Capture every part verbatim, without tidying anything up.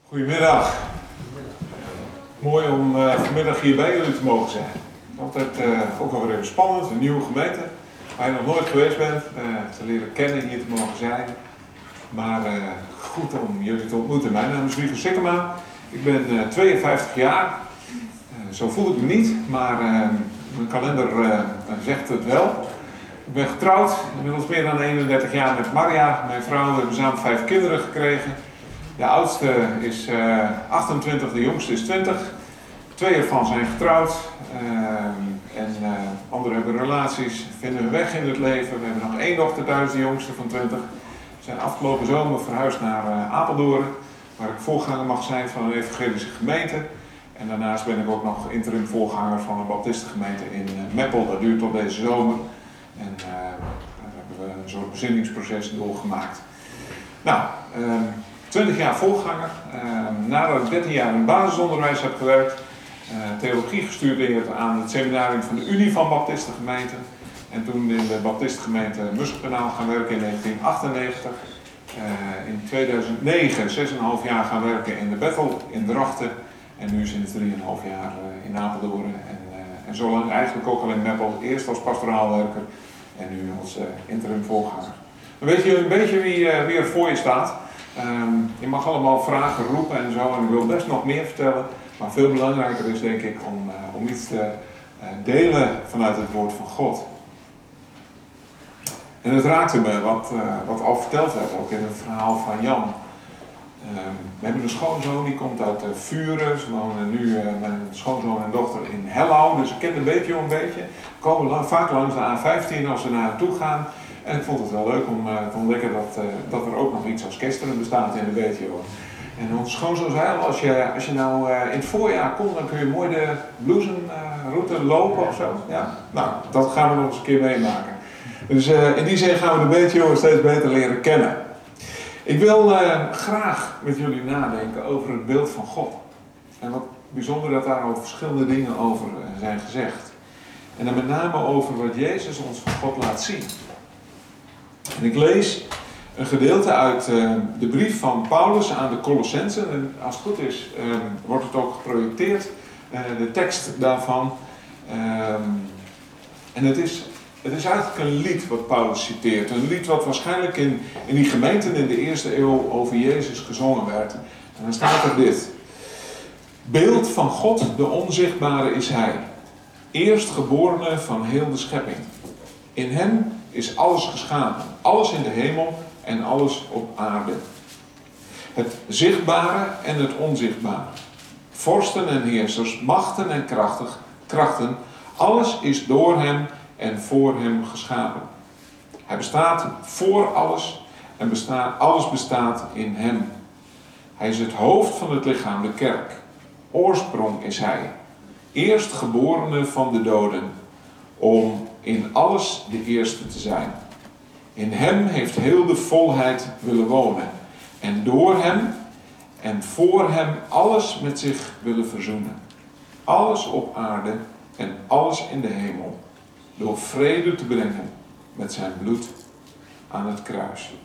Goedemiddag. Mooi om uh, vanmiddag hier bij jullie te mogen zijn. Altijd uh, ook wel weer even spannend, een nieuwe gemeente waar je nog nooit geweest bent, uh, te leren kennen, hier te mogen zijn. Maar uh, goed om jullie te ontmoeten. Mijn naam is Wieger Sikkema. Ik ben uh, tweeënvijftig jaar. Uh, zo voel ik me niet, maar uh, mijn kalender uh, zegt het wel. Ik ben getrouwd, inmiddels meer dan eenendertig jaar met Maria, mijn vrouw. We hebben samen vijf kinderen gekregen. De oudste is uh, achtentwintig, de jongste is twintig. Twee ervan zijn getrouwd. Uh, en uh, anderen hebben relaties, vinden hun weg in het leven. We hebben nog één dochter thuis, de jongste van twintig. We zijn afgelopen zomer verhuisd naar uh, Apeldoorn, waar ik voorganger mag zijn van een evangelische gemeente. En daarnaast ben ik ook nog interim voorganger van een baptistengemeente in uh, Meppel. Dat duurt tot deze zomer. En uh, daar hebben we een soort bezinningsproces doorgemaakt. Nou, uh, twintig jaar voorganger. Uh, nadat ik dertien jaar in het basisonderwijs heb gewerkt, uh, theologie gestudeerd aan het seminarium van de Unie van Baptistengemeenten. En toen in de Baptistengemeente Musselkanaal gaan werken in negentien achtennegentig. Uh, in tweeduizend negen zes komma vijf jaar gaan werken in de Bethel in Drachten. En nu sinds drie komma vijf jaar uh, in Apeldoorn. En, uh, en zo lang eigenlijk ook al in Meppel. Eerst als pastoraalwerker en nu als uh, interim voorganger. Dan weet je een beetje wie, uh, wie er voor je staat. Um, je mag allemaal vragen roepen en zo, en ik wil best nog meer vertellen, maar veel belangrijker is denk ik om, uh, om iets te uh, delen vanuit het woord van God. En het raakte me wat, uh, wat al verteld werd, ook in het verhaal van Jan. Um, we hebben een schoonzoon, die komt uit uh, Vuren. Ze wonen nu, uh, mijn schoonzoon en dochter, in Hellouw, dus ik ken de beetje een beetje. We komen lang, vaak langs de A vijftien als we naar naartoe gaan. En ik vond het wel leuk om uh, te ontdekken dat, uh, dat er ook nog iets als Kesteren bestaat in de B T O. En onze schoonzoon zei al, als je, als je nou uh, in het voorjaar komt, dan kun je mooi de bloesemroute uh, lopen of zo. Ja? Nou, dat gaan we nog eens een keer meemaken. Dus uh, in die zin gaan we de B T O steeds beter leren kennen. Ik wil uh, graag met jullie nadenken over het beeld van God. En wat bijzonder dat daar ook verschillende dingen over uh, zijn gezegd. En dan met name over wat Jezus ons van God laat zien. En ik lees een gedeelte uit uh, de brief van Paulus aan de Colossensen. En als het goed is, uh, wordt het ook geprojecteerd, uh, de tekst daarvan. Uh, en het is, het is eigenlijk een lied wat Paulus citeert. Een lied wat waarschijnlijk in, in die gemeenten in de eerste eeuw over Jezus gezongen werd. En dan staat er dit. Beeld van God, de onzichtbare is Hij. Eerstgeborene van heel de schepping. In Hem is alles geschapen, alles in de hemel en alles op aarde. Het zichtbare en het onzichtbare. Vorsten en heersers, machten en krachtig, krachten, alles is door Hem en voor Hem geschapen. Hij bestaat voor alles en bestaat, alles bestaat in Hem. Hij is het hoofd van het lichaam, de kerk. Oorsprong is Hij, eerstgeborene van de doden, om in alles de eerste te zijn. In Hem heeft heel de volheid willen wonen. En door Hem en voor Hem alles met zich willen verzoenen. Alles op aarde en alles in de hemel. Door vrede te brengen met zijn bloed aan het kruis.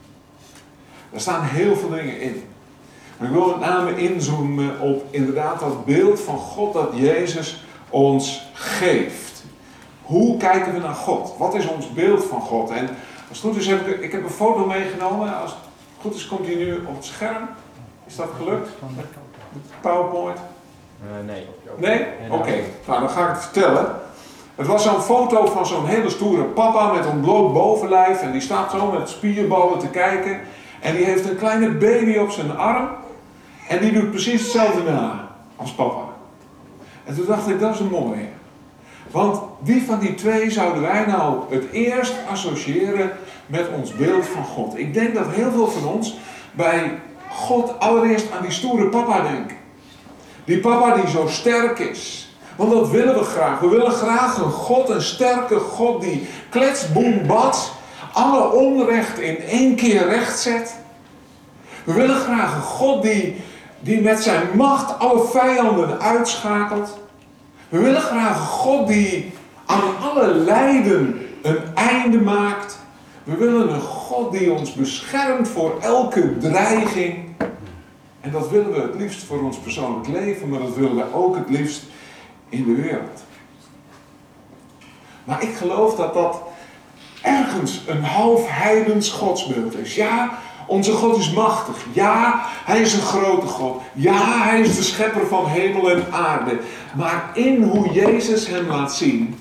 Er staan heel veel dingen in. Maar ik wil met name inzoomen op inderdaad dat beeld van God dat Jezus ons geeft. Hoe kijken we naar God? Wat is ons beeld van God? En als het goed is, heb ik, ik heb een foto meegenomen. Als het goed is, komt die nu op het scherm. Is dat gelukt? PowerPoint? Uh, nee. Nee? Oké. Okay. Nou, dan ga ik het vertellen. Het was zo'n foto van zo'n hele stoere papa met een bloot bovenlijf. En die staat zo met spierballen te kijken. En die heeft een kleine baby op zijn arm. En die doet precies hetzelfde na als papa. En toen dacht ik, dat is een mooie. Want wie van die twee zouden wij nou het eerst associëren met ons beeld van God? Ik denk dat heel veel van ons bij God allereerst aan die stoere papa denken. Die papa die zo sterk is. Want dat willen we graag. We willen graag een God, een sterke God die klets, boem, bats, alle onrecht in één keer recht zet. We willen graag een God die, die met zijn macht alle vijanden uitschakelt. We willen graag een God die aan alle lijden een einde maakt. We willen een God die ons beschermt voor elke dreiging. En dat willen we het liefst voor ons persoonlijk leven, maar dat willen we ook het liefst in de wereld. Maar ik geloof dat dat ergens een half heidens godsbeeld is. Ja, onze God is machtig. Ja, hij is een grote God. Ja, hij is de schepper van hemel en aarde. Maar in hoe Jezus hem laat zien,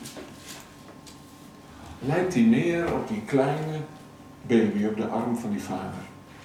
lijkt hij meer op die kleine baby op de arm van die vader.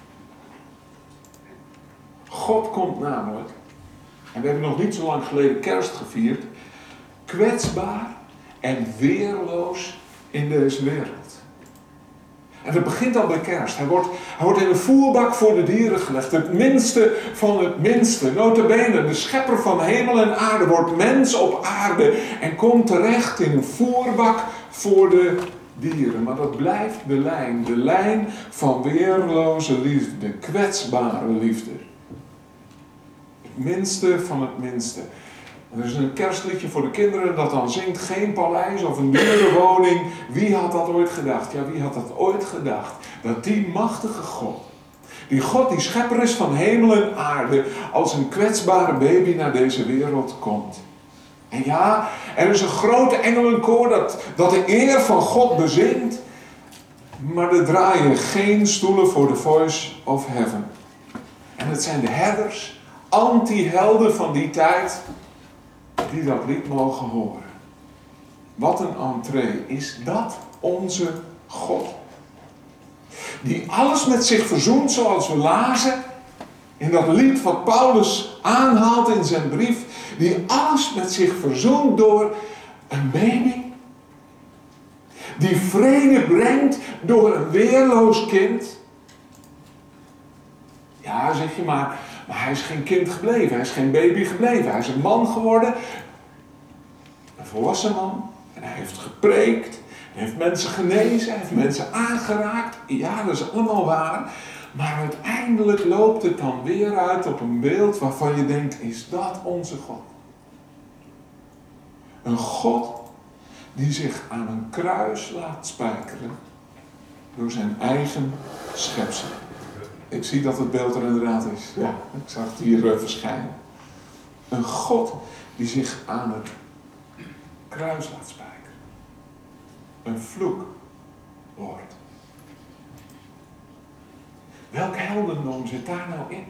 God komt namelijk, en we hebben nog niet zo lang geleden kerst gevierd, kwetsbaar en weerloos in deze wereld. En dat begint al bij kerst. Hij wordt, hij wordt in een voerbak voor de dieren gelegd. Het minste van het minste. Nota bene, de schepper van hemel en aarde wordt mens op aarde. En komt terecht in een voerbak voor de dieren. Maar dat blijft de lijn. De lijn van weerloze liefde. De kwetsbare liefde. Het minste van het minste. Er is een kerstliedje voor de kinderen dat dan zingt: geen paleis of een dure woning. Wie had dat ooit gedacht? Ja, wie had dat ooit gedacht? Dat die machtige God, die God die schepper is van hemel en aarde, als een kwetsbare baby naar deze wereld komt. En ja, er is een grote engelenkoor dat, dat de eer van God bezingt. Maar er draaien geen stoelen voor de Voice of Heaven. En het zijn de herders, anti-helden van die tijd, die dat lied mogen horen. Wat een entree. Is dat onze God? Die alles met zich verzoent, zoals we lazen in dat lied wat Paulus aanhaalt in zijn brief. Die alles met zich verzoent door een baby. Die vrede brengt door een weerloos kind. Ja, zeg je maar, maar hij is geen kind gebleven. Hij is geen baby gebleven. Hij is een man geworden. Een volwassen man. En hij heeft gepreekt. Hij heeft mensen genezen. Hij heeft mensen aangeraakt. Ja, dat is allemaal waar. Maar uiteindelijk loopt het dan weer uit op een beeld waarvan je denkt: is dat onze God? Een God die zich aan een kruis laat spijkeren door zijn eigen schepsel. Ik zie dat het beeld er inderdaad is. Ja, ik zag het hier uh, verschijnen. Een God die zich aan het kruis laat spijkeren. Een vloek wordt. Welk heldendom zit daar nou in?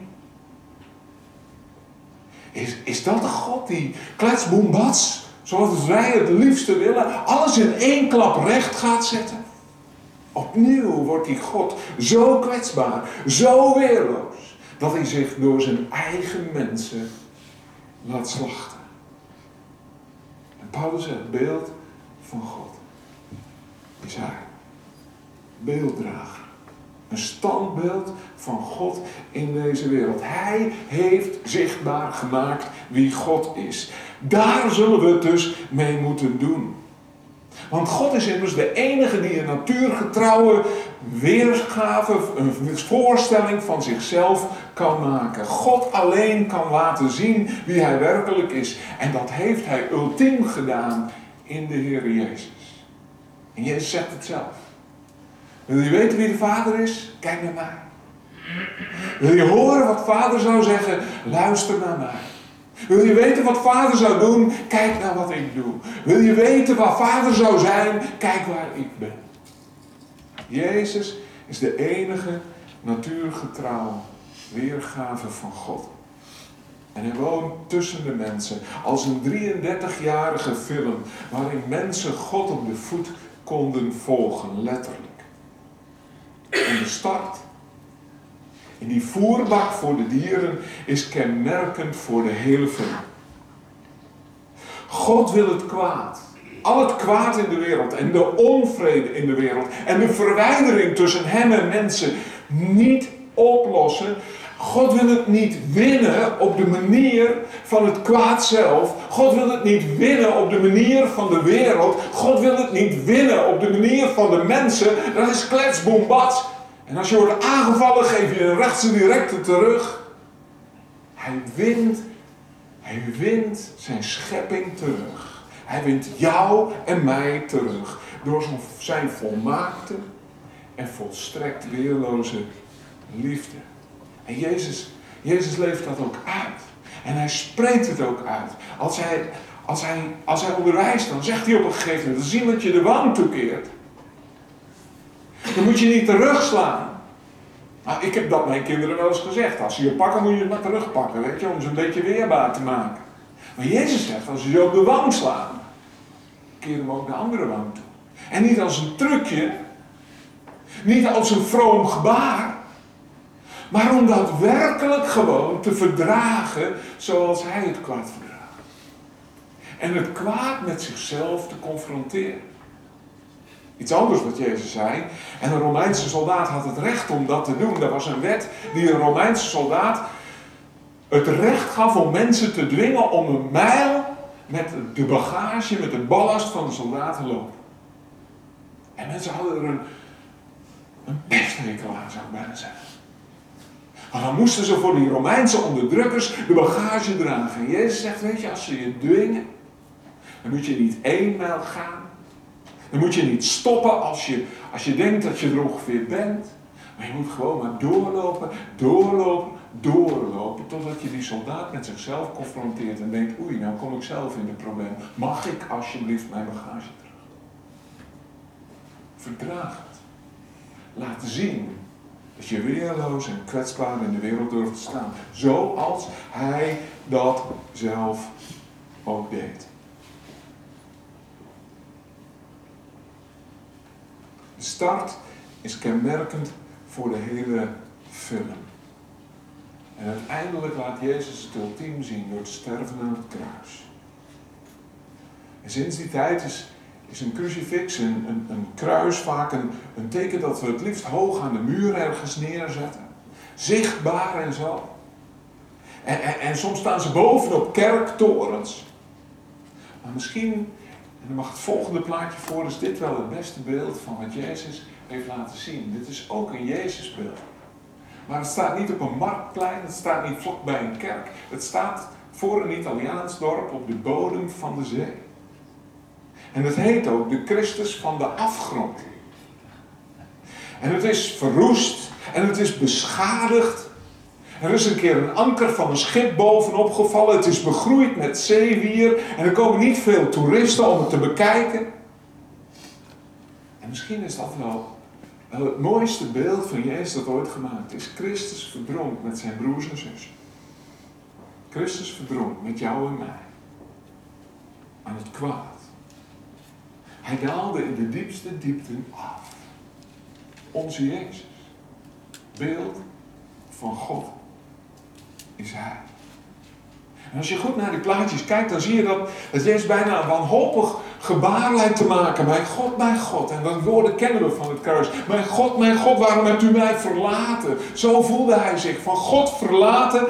Is, is dat de God die kletsboembats, zoals wij het liefste willen, alles in één klap recht gaat zetten? Opnieuw wordt die God zo kwetsbaar, zo weerloos, dat hij zich door zijn eigen mensen laat slachten. En Paulus zegt: het beeld van God is hij. Beelddrager. Een standbeeld van God in deze wereld. Hij heeft zichtbaar gemaakt wie God is. Daar zullen we het dus mee moeten doen. Want God is immers de enige die een natuurgetrouwe weergave, een voorstelling van zichzelf kan maken. God alleen kan laten zien wie hij werkelijk is. En dat heeft hij ultiem gedaan in de Heer Jezus. En Jezus zegt het zelf. Wil je weten wie de Vader is? Kijk naar mij. Wil je horen wat Vader zou zeggen? Luister naar mij. Wil je weten wat Vader zou doen? Kijk naar wat ik doe. Wil je weten waar Vader zou zijn? Kijk waar ik ben. Jezus is de enige natuurgetrouwe weergave van God. En hij woont tussen de mensen als een drieëndertigjarige film waarin mensen God op de voet konden volgen, letterlijk. En de start in die voerbak voor de dieren is kenmerkend voor de hele film. God wil het kwaad. Al het kwaad in de wereld en de onvrede in de wereld en de verwijdering tussen hem en mensen niet oplossen. God wil het niet winnen op de manier van het kwaad zelf. God wil het niet winnen op de manier van de wereld. God wil het niet winnen op de manier van de mensen. Dat is kletsboembats. En als je wordt aangevallen, geef je een rechtse directe terug. Hij wint, hij wint zijn schepping terug. Hij wint jou en mij terug. Door zijn volmaakte en volstrekt weerloze liefde. En Jezus Jezus leeft dat ook uit. En hij spreekt het ook uit. Als hij, als hij, als hij onderwijst, dan zegt hij op een gegeven moment, als iemand je de wang toekeert, dan moet je niet terugslaan. Nou, ik heb dat mijn kinderen wel eens gezegd. Als ze je pakken, moet je het maar terugpakken, weet je, om ze een beetje weerbaar te maken. Maar Jezus zegt, als ze je op de wang slaan, keer hem ook de andere wang toe. En niet als een trucje, niet als een vroom gebaar, maar om dat werkelijk gewoon te verdragen zoals hij het kwaad verdraagt. En het kwaad met zichzelf te confronteren. Iets anders wat Jezus zei. En een Romeinse soldaat had het recht om dat te doen. Dat was een wet die een Romeinse soldaat het recht gaf om mensen te dwingen om een mijl met de bagage, met de ballast van de soldaat te lopen. En mensen hadden er een, een pesthekel aan, zou ik bijna zeggen. Maar dan moesten ze voor die Romeinse onderdrukkers de bagage dragen. En Jezus zegt, weet je, als ze je dwingen, dan moet je niet één mijl gaan. Dan moet je niet stoppen als je, als je denkt dat je er ongeveer bent. Maar je moet gewoon maar doorlopen, doorlopen, doorlopen. Totdat je die soldaat met zichzelf confronteert en denkt, oei, nou kom ik zelf in de probleem. Mag ik alsjeblieft mijn bagage terug? Verdraag het. Laat zien dat je weerloos en kwetsbaar in de wereld durft te staan. Zoals hij dat zelf ook deed. De start is kenmerkend voor de hele film. En uiteindelijk laat Jezus het ultiem zien door te sterven aan het kruis. En sinds die tijd is, is een crucifix, een, een, een kruis, vaak een, een teken dat we het liefst hoog aan de muur ergens neerzetten. Zichtbaar en zo. En, en, en soms staan ze bovenop kerktorens. Maar misschien, en dan mag het volgende plaatje voor, is dit wel het beste beeld van wat Jezus heeft laten zien. Dit is ook een Jezusbeeld. Maar het staat niet op een marktplein, het staat niet vlak bij een kerk. Het staat voor een Italiaans dorp op de bodem van de zee. En het heet ook de Christus van de afgrond. En het is verroest en het is beschadigd. Er is een keer een anker van een schip bovenop gevallen. Het is begroeid met zeewier. En er komen niet veel toeristen om het te bekijken. En misschien is dat wel, wel het mooiste beeld van Jezus dat ooit gemaakt is. Christus verdronk met zijn broers en zussen. Christus verdronk met jou en mij. Aan het kwaad. Hij daalde in de diepste diepten af. Onze Jezus. Beeld van God is hij. En als je goed naar die plaatjes kijkt, dan zie je dat, dat Jezus bijna een wanhopig gebaar lijkt te maken. Mijn God, mijn God. En dat woorden kennen we van het kruis. Mijn God, mijn God, waarom hebt u mij verlaten? Zo voelde hij zich, van God verlaten.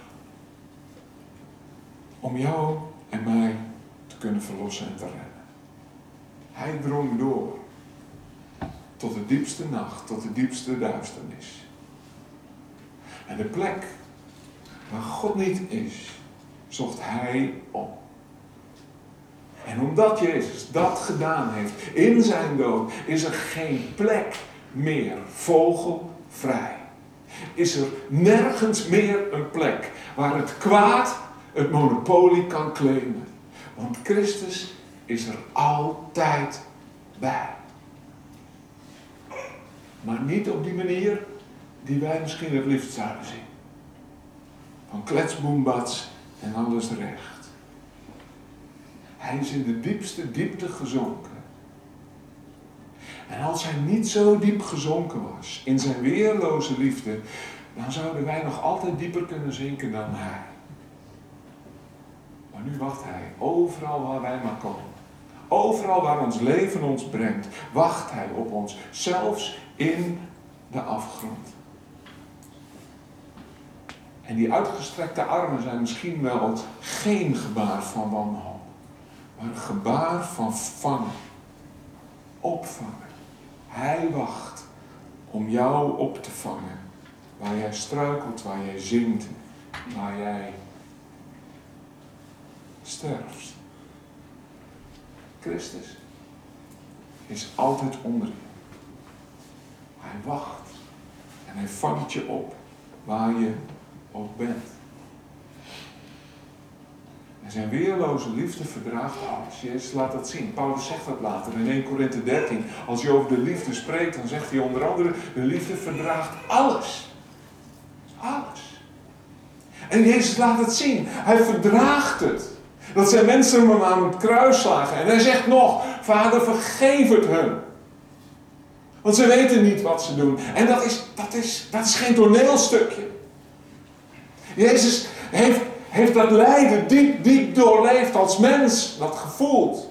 Om jou en mij te kunnen verlossen en te redden. Hij drong door. Tot de diepste nacht, tot de diepste duisternis. En de plek waar God niet is, zocht hij op. En omdat Jezus dat gedaan heeft in zijn dood, is er geen plek meer vogelvrij. Is er nergens meer een plek waar het kwaad het monopolie kan claimen. Want Christus is er altijd bij. Maar niet op die manier die wij misschien het liefst zouden zien. Van kletsboembats en alles recht. Hij is in de diepste diepte gezonken. En als hij niet zo diep gezonken was in zijn weerloze liefde, dan zouden wij nog altijd dieper kunnen zinken dan hij. Maar nu wacht hij overal waar wij maar komen. Overal waar ons leven ons brengt, wacht hij op ons. Zelfs in de afgrond. En die uitgestrekte armen zijn misschien wel geen gebaar van wanhoop. Maar een gebaar van vangen. Opvangen. Hij wacht om jou op te vangen. Waar jij struikelt, waar jij zingt, waar jij sterft. Christus is altijd onder je. Hij wacht en hij vangt je op waar je ook bent. En zijn weerloze liefde verdraagt alles. Jezus laat dat zien. Paulus zegt dat later in Eerste Korinthe dertien. Als hij over de liefde spreekt, dan zegt hij onder andere, de liefde verdraagt alles. Alles. En Jezus laat het zien. Hij verdraagt het. Dat zijn mensen hem aan het kruis slagen. En hij zegt nog, Vader, vergeef het hun. Want ze weten niet wat ze doen. En dat is, dat is, dat is geen toneelstukje. Jezus heeft, heeft dat lijden diep, diep doorleefd als mens. Dat gevoeld.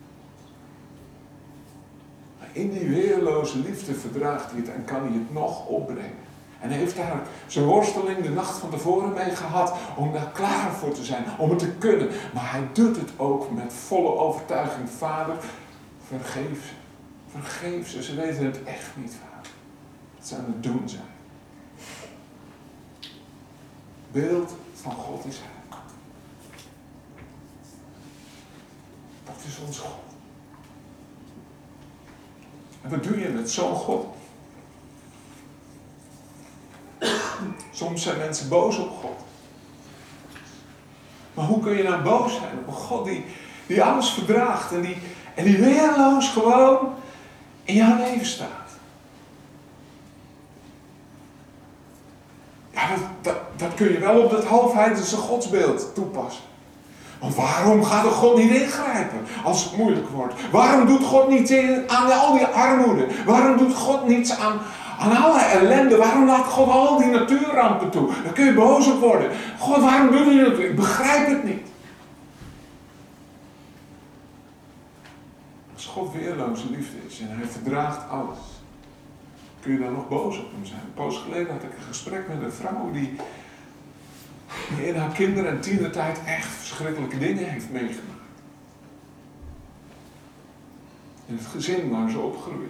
Maar in die weerloze liefde verdraagt hij het en kan hij het nog opbrengen. En hij heeft daar zijn worsteling de nacht van tevoren mee gehad. Om daar klaar voor te zijn. Om het te kunnen. Maar hij doet het ook met volle overtuiging. Vader, vergeef ze. Vergeef ze. Ze weten het echt niet, Vader. Wat ze aan het doen zijn. Beeld van God is hij. Dat is ons God. En wat doe je met zo'n God? Soms zijn mensen boos op God. Maar hoe kun je nou boos zijn op een God die, die alles verdraagt en die, en die weerloos gewoon in jouw leven staat? Ja, dat, dat, dat kun je wel op dat halfheidense godsbeeld toepassen. Want waarom gaat er God niet ingrijpen als het moeilijk wordt? Waarom doet God niet aan al die armoede? Waarom doet God niets aan, aan alle ellende? Waarom laat God al die natuurrampen toe? Daar kun je boos op worden. God, waarom doet hij dat? Ik begrijp het niet. Als God weerloze liefde is en hij verdraagt alles, kun je dan nog boos op hem zijn? Een poos geleden had ik een gesprek met een vrouw die, die in haar kinder- en tienertijd echt verschrikkelijke dingen heeft meegemaakt. In het gezin waar ze opgroeien.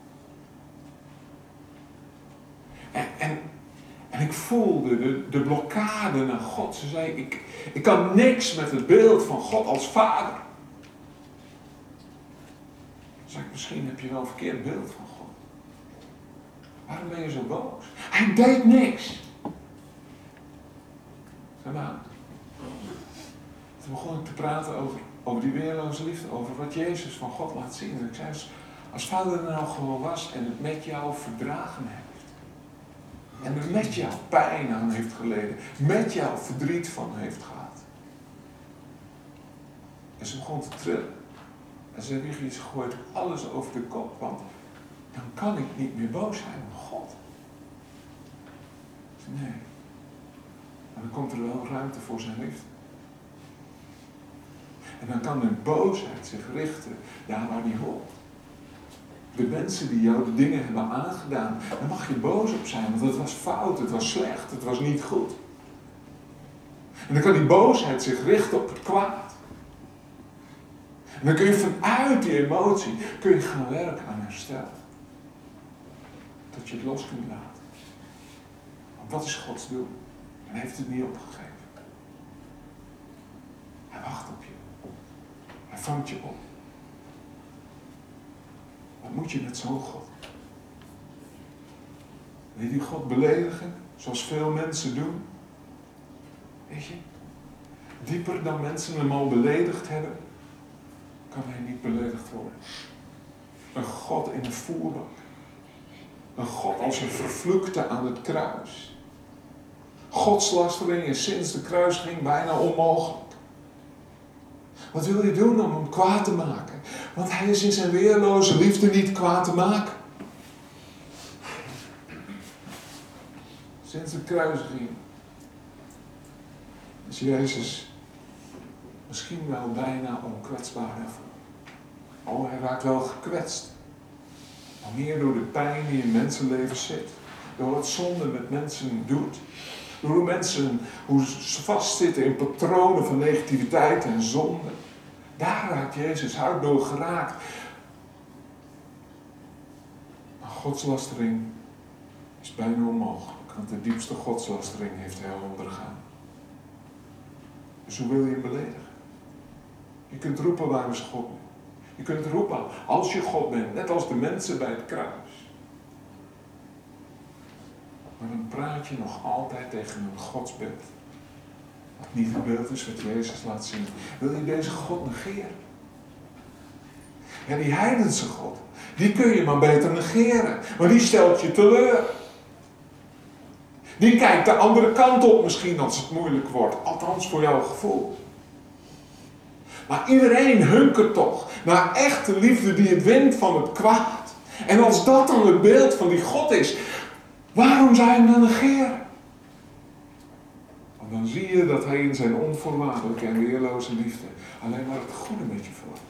En, en, en ik voelde de, de blokkade naar God. Ze zei, ik, ik kan niks met het beeld van God als vader. Toen zei ik, misschien heb je wel een verkeerd beeld van God. Waarom ben je zo boos? Hij deed niks. Zeg maar. Toen begon ik te praten over, over die weerloze liefde. Over wat Jezus van God laat zien. En ik zei, als, als vader er nou gewoon was en het met jou verdragen heeft. En er met jou pijn aan heeft geleden. Met jou verdriet van heeft gehad. En ze begon te trillen. En ze heeft iets gegooid, alles over de kop. Want dan kan ik niet meer boos zijn op God. Ik zei, nee. Maar dan komt er wel ruimte voor zijn liefde. En dan kan de boosheid zich richten daar waar die hoort. De mensen die jou de dingen hebben aangedaan, daar mag je boos op zijn, want het was fout, het was slecht, het was niet goed. En dan kan die boosheid zich richten op het kwaad. En dan kun je vanuit die emotie, kun je gaan werken aan herstel. Dat je het los kunt laten. Want wat is Gods doel? En hij heeft het niet opgegeven. Hij wacht op je. Hij vangt je op. Wat moet je met zo'n God? Wil je die God beledigen, zoals veel mensen doen? Weet je, dieper dan mensen hem al beledigd hebben, kan hij niet beledigd worden. Een God in een voerbak. Een God als een vervloekte aan het kruis. Godslastering is sinds de kruising bijna onmogelijk. Wat wil je doen om hem kwaad te maken? Want hij is in zijn weerloze liefde niet kwaad te maken. Sinds de kruisiging is Jezus misschien wel bijna onkwetsbaar daarvoor. Oh, hij raakt wel gekwetst. Maar meer door de pijn die in mensenleven zit. Door wat zonde met mensen doet. Door hoe mensen hoe ze vastzitten in patronen van negativiteit en zonde. Daar raakt Jezus hard door geraakt. Maar godslastering is bijna onmogelijk. Want de diepste godslastering heeft hij al ondergaan. Dus hoe wil je hem beledigen? Je kunt roepen, waar is God nu? Je kunt roepen, als je God bent, net als de mensen bij het kruis. Maar dan praat je nog altijd tegen een godsbeeld. Wat niet het beeld is wat Jezus laat zien. Wil je deze God negeren? Ja, die heidense God, die kun je maar beter negeren. Maar die stelt je teleur. Die kijkt de andere kant op misschien als het moeilijk wordt. Althans voor jouw gevoel. Maar iedereen hunkert toch naar echte liefde die het wint van het kwaad. En als dat dan het beeld van die God is, waarom zou je hem dan negeren? Want dan zie je dat hij in zijn onvoorwaardelijke en weerloze liefde alleen maar het goede met je voor.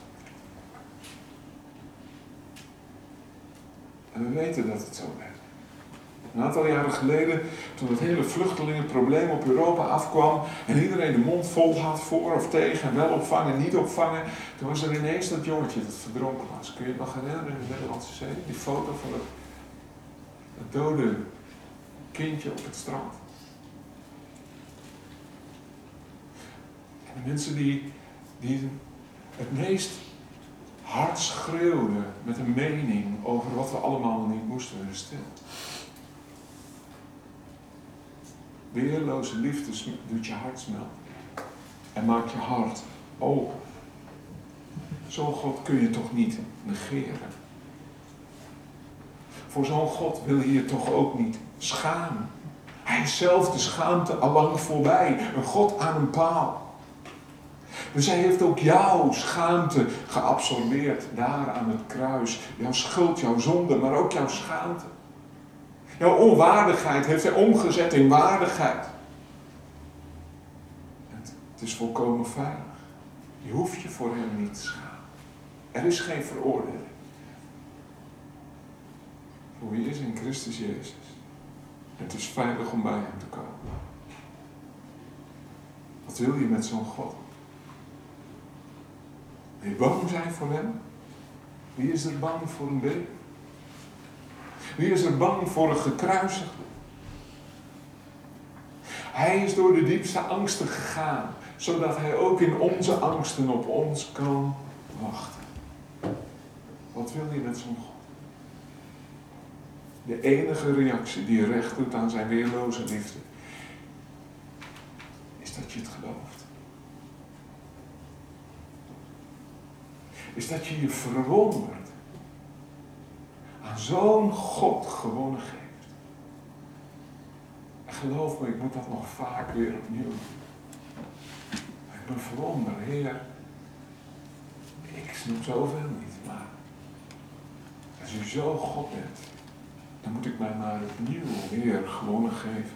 En we weten dat het zo werkt. Een aantal jaren geleden, toen het hele vluchtelingenprobleem op Europa afkwam en iedereen de mond vol had voor of tegen en wel opvangen, niet opvangen, toen was er ineens dat jongetje dat verdronken was. Kun je het nog herinneren in de Nederlandse Zee? Die foto van het, het dode kindje op het strand. En de mensen die, die het meest hard schreeuwden met een mening over wat we allemaal niet moesten, werden stil. Weerloze liefde doet je hart smelten en maakt je hart open. Zo'n God kun je toch niet negeren. Voor zo'n God wil je je toch ook niet schamen. Hij is zelf de schaamte allang voorbij. Een God aan een paal. Dus hij heeft ook jouw schaamte geabsorbeerd daar aan het kruis. Jouw schuld, jouw zonde, maar ook jouw schaamte. Jouw onwaardigheid heeft hij omgezet in waardigheid. Het is volkomen veilig. Je hoeft je voor hem niet te schamen. Er is geen veroordeling. Voor wie is in Christus Jezus. Het is veilig om bij hem te komen. Wat wil je met zo'n God? Wil je bang zijn voor hem? Wie is er bang voor een baby? Wie is er bang voor een gekruisigde? Hij is door de diepste angsten gegaan, zodat hij ook in onze angsten op ons kan wachten. Wat wil je met zo'n God? De enige reactie die recht doet aan zijn weerloze liefde, is dat je het gelooft. Is dat je je verwondert aan zo'n God gewonnen geeft. En geloof me, ik moet dat nog vaak weer opnieuw. Ik ben verwonderd, Heer. Ik snap zoveel niet, maar als u zo God bent, dan moet ik mij maar opnieuw weer gewonnen geven.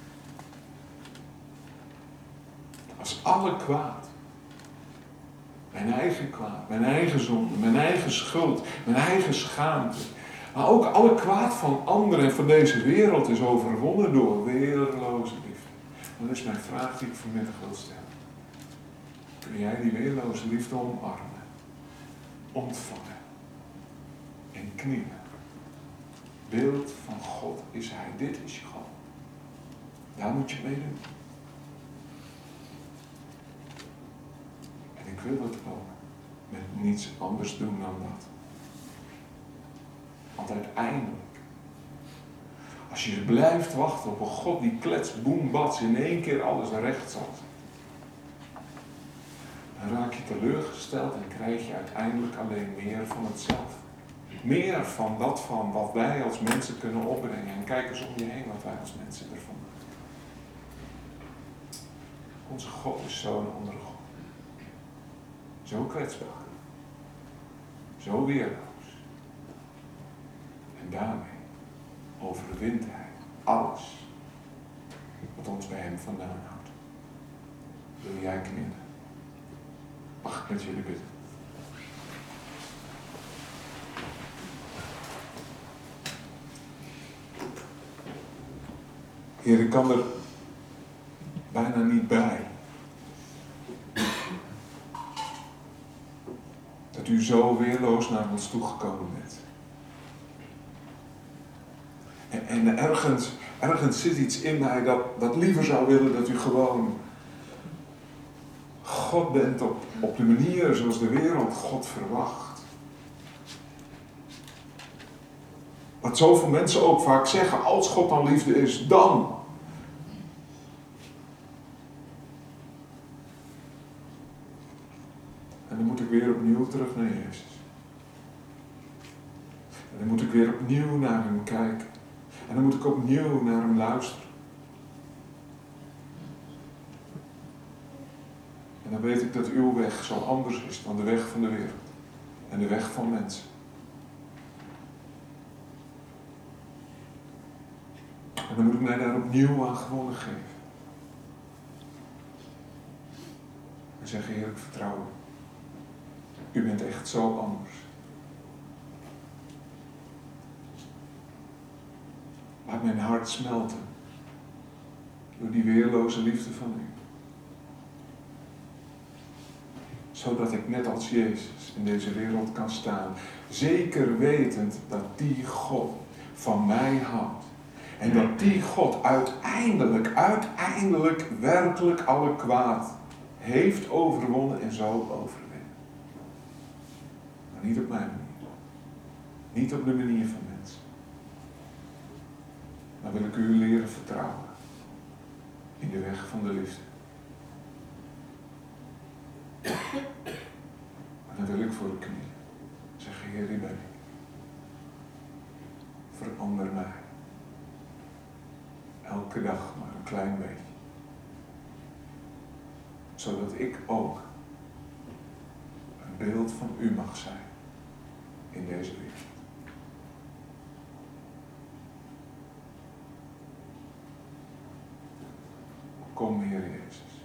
Als alle kwaad, mijn eigen kwaad, mijn eigen zonde, mijn eigen schuld, mijn eigen schaamte, maar ook alle kwaad van anderen en van deze wereld is overwonnen door weerloze liefde. Dan is mijn vraag die ik vanmiddag wil stellen. Kun jij die weerloze liefde omarmen, ontvangen en knielen? Beeld van God is hij. Dit is je God. Daar moet je mee doen. En ik wil het ook met niets anders doen dan dat. Want uiteindelijk, als je blijft wachten op een God die klets, boem, bats, in één keer alles recht zal, dan raak je teleurgesteld en krijg je uiteindelijk alleen meer van hetzelfde. Meer van dat van wat wij als mensen kunnen opbrengen. En kijk eens om je heen wat wij als mensen ervan maken. Onze God is zo'n andere God. Zo kwetsbaar. Zo weerloos. En daarmee overwint hij alles wat ons bij hem vandaan houdt. Wil jij knielen? Mag ik met jullie bidden? Heer, ik kan er bijna niet bij dat u zo weerloos naar ons toegekomen bent. En, en ergens, ergens zit iets in mij dat, dat liever zou willen dat u gewoon God bent op, op de manier zoals de wereld God verwacht. Wat zoveel mensen ook vaak zeggen, als God dan liefde is, dan. En dan moet ik weer opnieuw terug naar Jezus. En dan moet ik weer opnieuw naar hem kijken. En dan moet ik opnieuw naar hem luisteren. En dan weet ik dat uw weg zo anders is dan de weg van de wereld. En de weg van mensen. En dan moet ik mij daar opnieuw aan gewonnen geven. En zeggen, Heer, ik vertrouw u. U bent echt zo anders. Laat mijn hart smelten. Door die weerloze liefde van u. Zodat ik net als Jezus in deze wereld kan staan. Zeker wetend dat die God van mij houdt. En dat die God uiteindelijk, uiteindelijk werkelijk alle kwaad heeft overwonnen en zal overwinnen. Maar niet op mijn manier. Niet op de manier van mensen. Dan wil ik u leren vertrouwen. In de weg van de liefde. Maar dan wil ik voor u knielen. Zeggen, Heer, hier ben ik. Verander mij. Elke dag maar een klein beetje. Zodat ik ook een beeld van u mag zijn. In deze wereld. Kom, Heer Jezus.